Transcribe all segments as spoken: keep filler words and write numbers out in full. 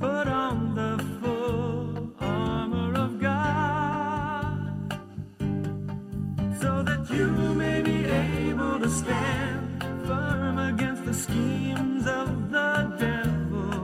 Put on the full armor of God, so that you may be able to stand firm against the schemes of the devil.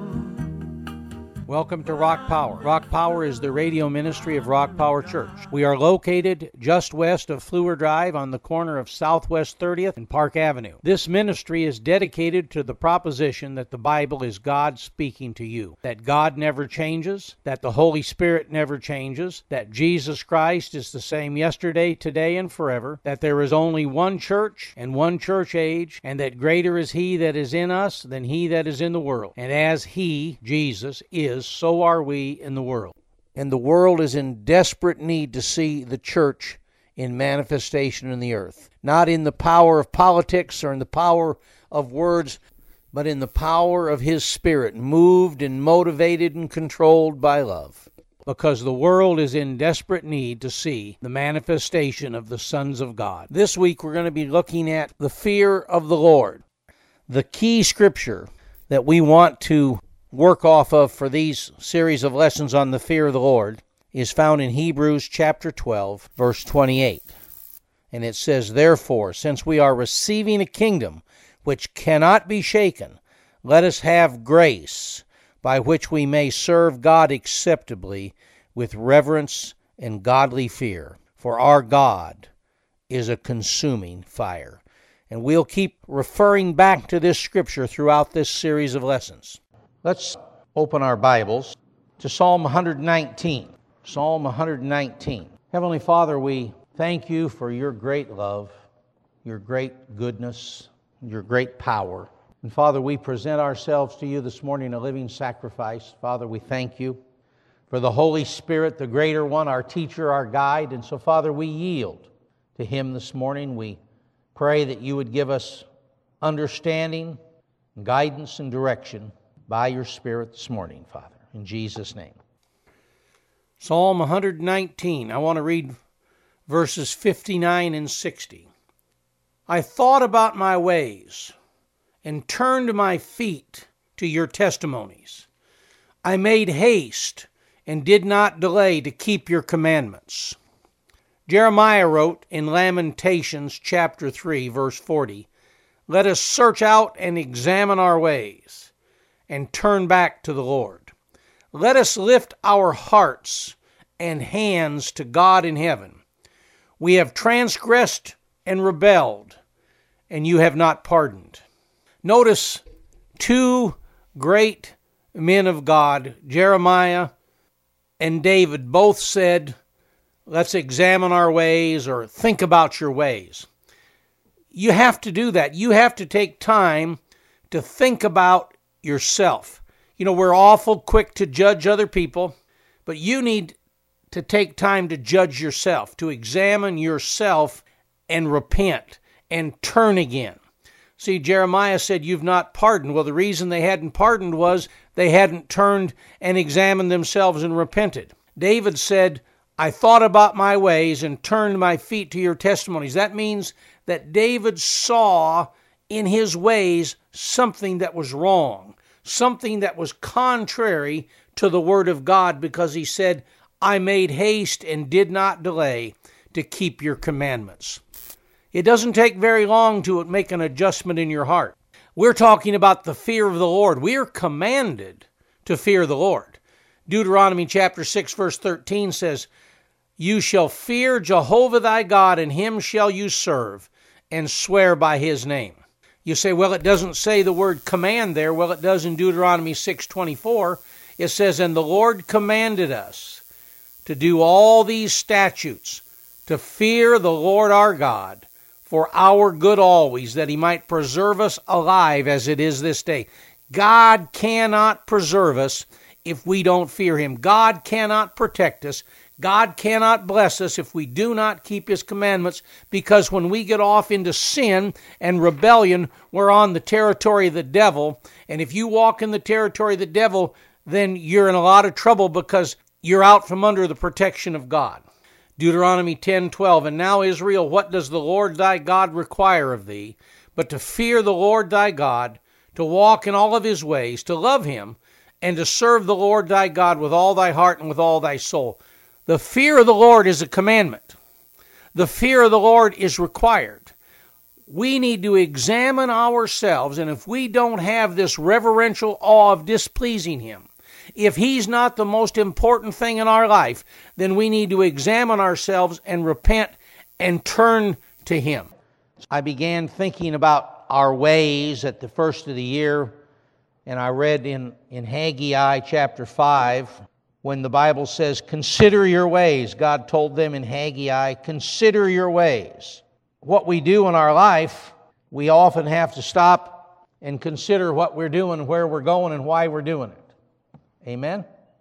Welcome to Rock Power. Rock Power is the radio ministry of Rock Power Church. We are located just west of Fleur Drive on the corner of Southwest thirtieth and Park Avenue. This ministry is dedicated to the proposition that the Bible is God speaking to you, that God never changes, that the Holy Spirit never changes, that Jesus Christ is the same yesterday, today, and forever, that there is only one church and one church age, and that greater is He that is in us than he that is in the world. And as He, Jesus, is, so are we in the world. And the world is in desperate need to see the church in manifestation in the earth. Not in the power of politics or in the power of words, but in the power of His Spirit, moved and motivated and controlled by love. Because the world is in desperate need to see the manifestation of the sons of God. This week we're going to be looking at the fear of the Lord. The key scripture that we want to work off of for these series of lessons on the fear of the Lord is found in Hebrews chapter twelve, verse twenty-eight. And it says, "Therefore, since we are receiving a kingdom which cannot be shaken, let us have grace by which we may serve God acceptably with reverence and godly fear. For our God is a consuming fire." And we'll keep referring back to this scripture throughout this series of lessons. Let's open our Bibles to Psalm one nineteen. Psalm one nineteen. Heavenly Father, we thank You for Your great love, Your great goodness, Your great power. And Father, we present ourselves to You this morning a living sacrifice. Father, we thank You for the Holy Spirit, the greater one, our teacher, our guide. And so, Father, we yield to Him this morning. We pray that You would give us understanding, guidance, and direction by Your Spirit this morning, Father, in Jesus' name. Psalm one nineteen, I want to read verses fifty-nine and sixty. "I thought about my ways and turned my feet to Your testimonies. I made haste and did not delay to keep Your commandments." Jeremiah wrote in Lamentations chapter three, verse forty, "Let us search out and examine our ways, and turn back to the Lord. Let us lift our hearts and hands to God in heaven. We have transgressed and rebelled, and You have not pardoned." Notice two great men of God, Jeremiah and David, both said, let's examine our ways, or think about your ways. You have to do that. You have to take time to think about yourself. You know, we're awful quick to judge other people, but you need to take time to judge yourself, to examine yourself and repent and turn again. See, Jeremiah said, "You've not pardoned." Well, the reason they hadn't pardoned was they hadn't turned and examined themselves and repented. David said, "I thought about my ways and turned my feet to Your testimonies." That means that David saw in his ways something that was wrong, something that was contrary to the Word of God, because he said, "I made haste and did not delay to keep Your commandments." It doesn't take very long to make an adjustment in your heart. We're talking about the fear of the Lord. We are commanded to fear the Lord. Deuteronomy chapter six, verse thirteen says, "You shall fear Jehovah thy God, and Him shall you serve, and swear by His name." You say, well, it doesn't say the word command there. Well, it does in Deuteronomy six twenty-four. It says, "And the Lord commanded us to do all these statutes, to fear the Lord our God, for our good always, that He might preserve us alive as it is this day." God cannot preserve us if we don't fear Him. God cannot protect us. God cannot bless us if we do not keep His commandments, because when we get off into sin and rebellion, we're on the territory of the devil. And if you walk in the territory of the devil, then you're in a lot of trouble, because you're out from under the protection of God. Deuteronomy ten twelve, "And now, Israel, what does the Lord thy God require of thee, but to fear the Lord thy God, to walk in all of His ways, to love Him, and to serve the Lord thy God with all thy heart and with all thy soul. The fear of the Lord is a commandment. The fear of the Lord is required. We need to examine ourselves, and if we don't have this reverential awe of displeasing Him, if He's not the most important thing in our life, then we need to examine ourselves and repent and turn to Him. I began thinking about our ways at the first of the year, and I read in, in Haggai chapter five, when the Bible says, consider your ways. God told them in Haggai, consider your ways. What we do in our life, we often have to stop and consider what we're doing, where we're going, and why we're doing it. Amen?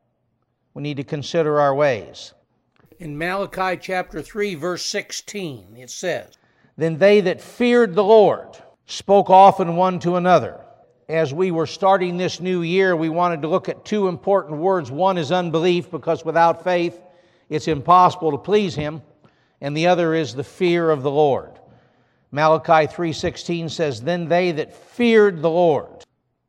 We need to consider our ways. In Malachi chapter three, verse sixteen, it says, then they that feared the Lord spoke often one to another. As we were starting this new year, we wanted to look at two important words. One is unbelief, because without faith, it's impossible to please Him. And the other is the fear of the Lord. Malachi three sixteen says, then they that feared the Lord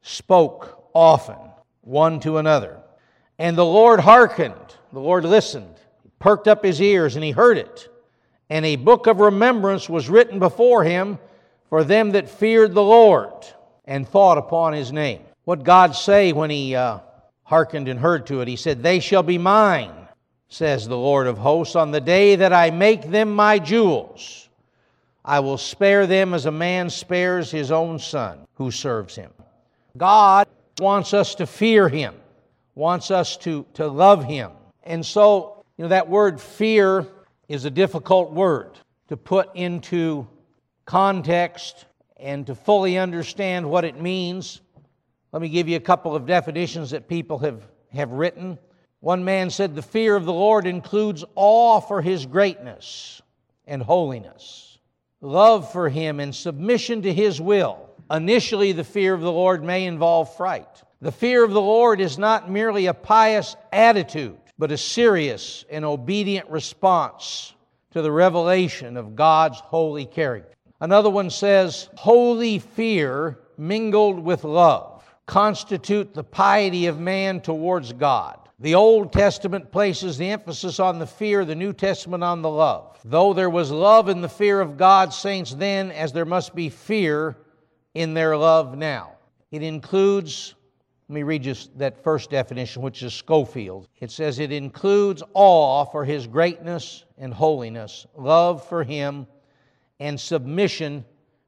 spoke often one to another. And the Lord hearkened, the Lord listened, he perked up His ears, and He heard it. And a book of remembrance was written before Him for them that feared the Lord and thought upon His name. What God say when He uh, hearkened and heard to it? He said, they shall be mine, says the Lord of hosts, on the day that I make them my jewels. I will spare them as a man spares his own son who serves him. God wants us to fear Him, wants us to, to love Him. And so, you know, that word fear is a difficult word to put into context and to fully understand what it means. Let me give you a couple of definitions that people have, have written. One man said, the fear of the Lord includes awe for His greatness and holiness, love for Him and submission to His will. Initially, the fear of the Lord may involve fright. The fear of the Lord is not merely a pious attitude, but a serious and obedient response to the revelation of God's holy character. Another one says, holy fear mingled with love constitute the piety of man towards God. The Old Testament places the emphasis on the fear, the New Testament on the love. Though there was love in the fear of God's saints then, as there must be fear in their love now. It includes, let me read just that first definition, which is Schofield. It says it includes awe for His greatness and holiness, love for Him, and submission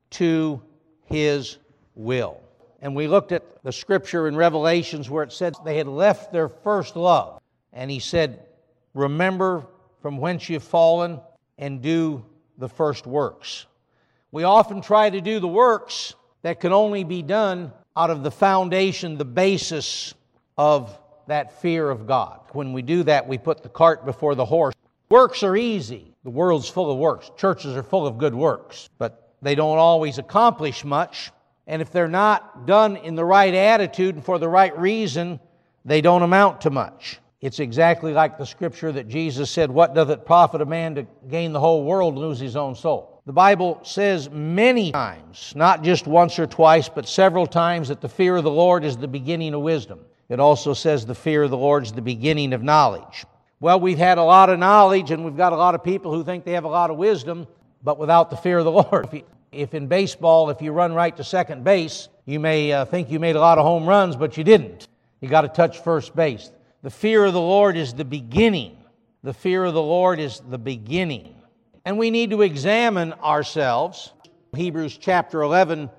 to His will. And we looked at the scripture in Revelations where it said they had left their first love. And He said, remember from whence you've fallen and do the first works. We often try to do the works that can only be done out of the foundation, the basis of that fear of God. When we do that, we put the cart before the horse. Works are easy. The world's full of works. Churches are full of good works, but they don't always accomplish much. And if they're not done in the right attitude and for the right reason, they don't amount to much. It's exactly like the scripture that Jesus said, what doth it profit a man to gain the whole world and lose his own soul? The Bible says many times, not just once or twice, but several times, that the fear of the Lord is the beginning of wisdom. It also says the fear of the Lord is the beginning of knowledge. Well, we've had a lot of knowledge, and we've got a lot of people who think they have a lot of wisdom, but without the fear of the Lord. If, you, if in baseball, if you run right to second base, you may uh, think you made a lot of home runs, but you didn't. You got to touch first base. The fear of the Lord is the beginning. The fear of the Lord is the beginning. And we need to examine ourselves. Hebrews chapter eleven,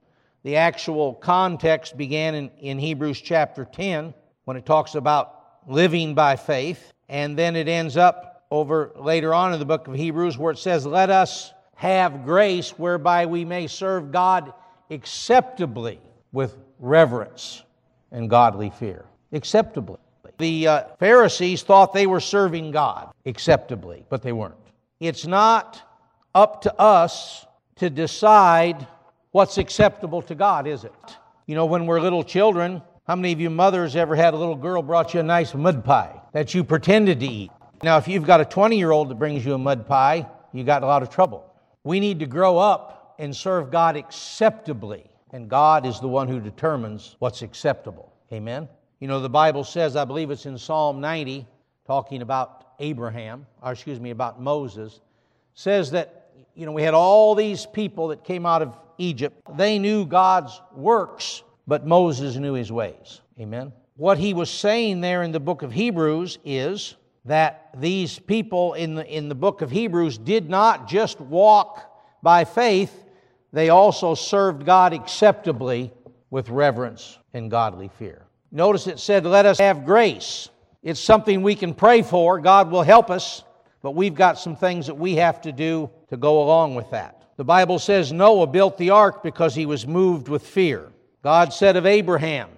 the actual context began in, in Hebrews chapter ten, when it talks about living by faith. And then it ends up over later on in the book of Hebrews where it says, let us have grace whereby we may serve God acceptably with reverence and godly fear. Acceptably. The uh, Pharisees thought they were serving God acceptably, but they weren't. It's not up to us to decide what's acceptable to God, is it? You know, when we're little children, how many of you mothers ever had a little girl brought you a nice mud pie that you pretended to eat? Now, if you've got a twenty-year-old that brings you a mud pie, you got a lot of trouble. We need to grow up and serve God acceptably, and God is the one who determines what's acceptable. Amen? You know, the Bible says, I believe it's in Psalm ninety, talking about Abraham, or excuse me, about Moses, says that, you know, we had all these people that came out of Egypt. They knew God's works, but Moses knew His ways. Amen. What he was saying there in the book of Hebrews is that these people in the, in the book of Hebrews did not just walk by faith, they also served God acceptably with reverence and godly fear. Notice it said, let us have grace. It's something we can pray for. God will help us, but we've got some things that we have to do to go along with that. The Bible says Noah built the ark because he was moved with fear. God said of Abraham,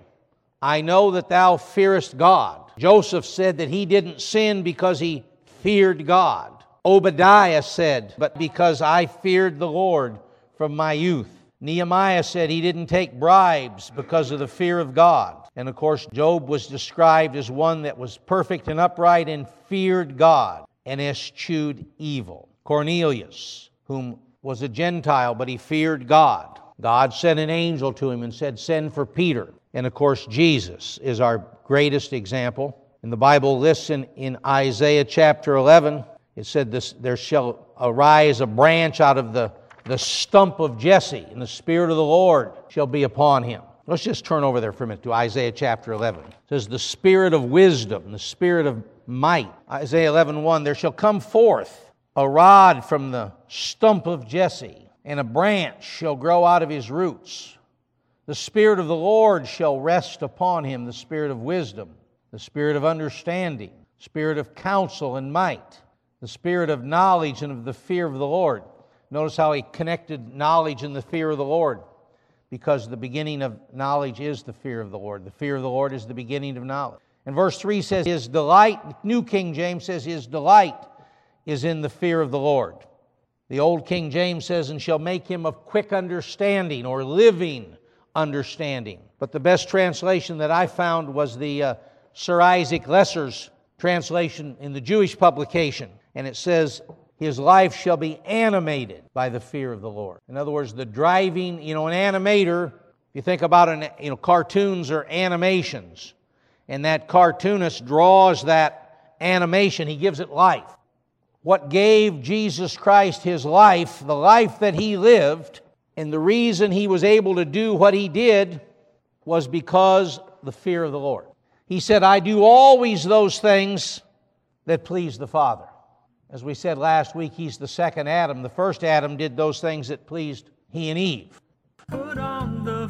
I know that thou fearest God. Joseph said that he didn't sin because he feared God. Obadiah said, but because I feared the Lord from my youth. Nehemiah said he didn't take bribes because of the fear of God. And of course, Job was described as one that was perfect and upright and feared God and eschewed evil. Cornelius, whom was a Gentile, but he feared God. God sent an angel to him and said, send for Peter. And of course, Jesus is our greatest example. And the Bible lists in, in Isaiah chapter eleven, it said, this, there shall arise a branch out of the, the stump of Jesse, and the Spirit of the Lord shall be upon him. Let's just turn over there for a minute to Isaiah chapter eleven. It says, the Spirit of wisdom, the Spirit of might. Isaiah eleven one, there shall come forth a rod from the stump of Jesse, and a branch shall grow out of his roots. The Spirit of the Lord shall rest upon him, the Spirit of wisdom, the Spirit of understanding, Spirit of counsel and might, the Spirit of knowledge and of the fear of the Lord. Notice how he connected knowledge and the fear of the Lord, because the beginning of knowledge is the fear of the Lord. The fear of the Lord is the beginning of knowledge. And verse three says, his delight, New King James says, his delight is in the fear of the Lord. The Old King James says, and shall make him of quick understanding, or living understanding. But the best translation that I found was the uh, Sir Isaac Lesser's translation in the Jewish publication. And it says, his life shall be animated by the fear of the Lord. In other words, the driving, you know, an animator, if you think about an, you know, cartoons or animations, and that cartoonist draws that animation, he gives it life. What gave Jesus Christ His life, the life that He lived, and the reason He was able to do what He did was because the fear of the Lord. He said, I do always those things that please the Father. As we said last week, He's the second Adam. The first Adam did those things that pleased he and Eve. Put on the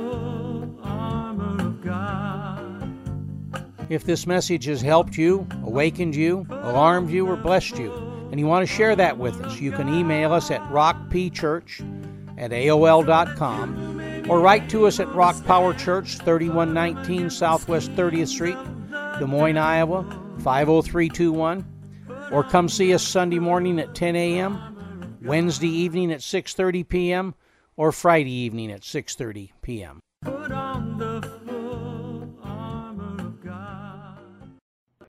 full armor of God. If this message has helped you, awakened you, alarmed you, or blessed you, and you want to share that with us, you can email us at rockpchurch at A O L dot com, or write to us at Rock Power Church, thirty-one nineteen Southwest thirtieth Street, Des Moines, Iowa, five oh three two one, or come see us Sunday morning at ten a.m., Wednesday evening at six thirty p.m., or Friday evening at six thirty p.m.